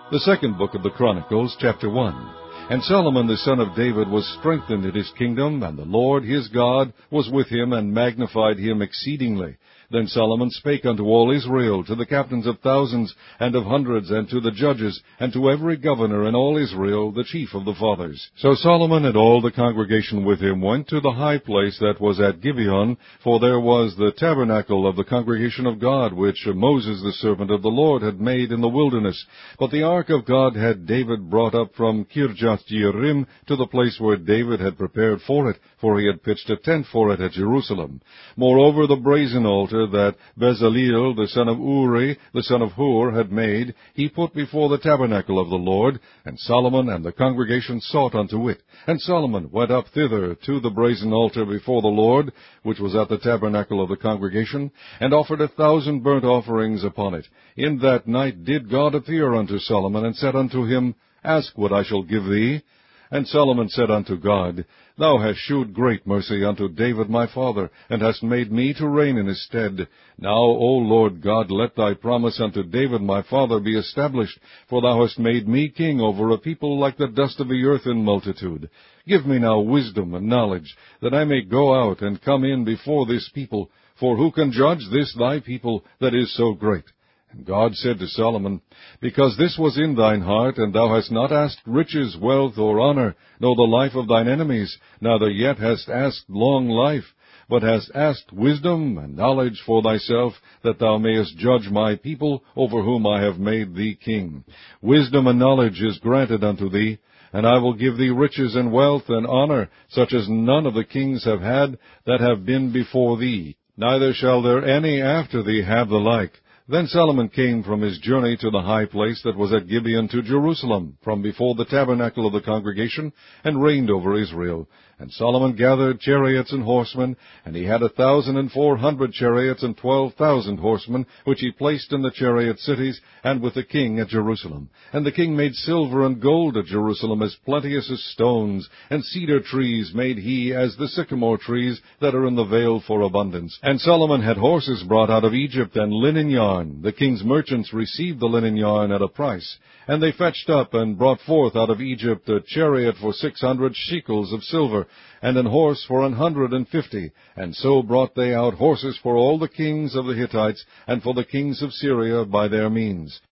The second book of the Chronicles, chapter 1. And Solomon the son of David was strengthened in his kingdom, and the Lord his God was with him, and magnified him exceedingly. Then Solomon spake unto all Israel, to the captains of thousands and of hundreds, and to the judges, and to every governor in all Israel, the chief of the fathers. So Solomon and all the congregation with him went to the high place that was at Gibeon, for there was the tabernacle of the congregation of God, which Moses the servant of the Lord had made in the wilderness. But the ark of God had David brought up from Kirjath-jearim to the place where David had prepared for it, for he had pitched a tent for it at Jerusalem. Moreover, the brazen altar that Bezaleel the son of Uri, the son of Hur, had made, he put before the tabernacle of the Lord, and Solomon and the congregation sought unto it. And Solomon went up thither to the brazen altar before the Lord, which was at the tabernacle of the congregation, and offered 1,000 burnt offerings upon it. In that night did God appear unto Solomon, and said unto him, Ask what I shall give thee. And Solomon said unto God, Thou hast shewed great mercy unto David my father, and hast made me to reign in his stead. Now, O Lord God, let thy promise unto David my father be established, for thou hast made me king over a people like the dust of the earth in multitude. Give me now wisdom and knowledge, that I may go out and come in before this people, for who can judge this thy people that is so great? And God said to Solomon, Because this was in thine heart, and thou hast not asked riches, wealth, or honor, nor the life of thine enemies, neither yet hast asked long life, but hast asked wisdom and knowledge for thyself, that thou mayest judge my people, over whom I have made thee king. Wisdom and knowledge is granted unto thee, and I will give thee riches and wealth and honor, such as none of the kings have had that have been before thee, neither shall there any after thee have the like. Then Solomon came from his journey to the high place that was at Gibeon to Jerusalem, from before the tabernacle of the congregation, and reigned over Israel. And Solomon gathered chariots and horsemen, and he had 1,400 chariots and 12,000 horsemen, which he placed in the chariot cities, and with the king at Jerusalem. And the king made silver and gold at Jerusalem as plenteous as stones, and cedar trees made he as the sycamore trees that are in the vale for abundance. And Solomon had horses brought out of Egypt, and linen yarn. The king's merchants received the linen yarn at a price. And they fetched up and brought forth out of Egypt a chariot for 600 shekels of silver, and an horse for 150. And so brought they out horses for all the kings of the Hittites, and for the kings of Syria by their means.